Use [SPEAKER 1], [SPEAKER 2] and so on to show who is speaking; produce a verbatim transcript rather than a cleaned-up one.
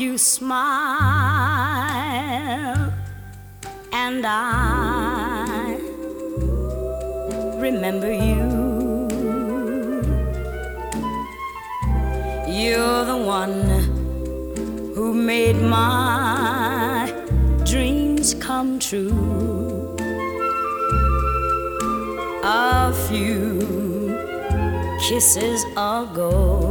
[SPEAKER 1] You smile and I remember you. You're the one who made my dreams come true. A few kisses ago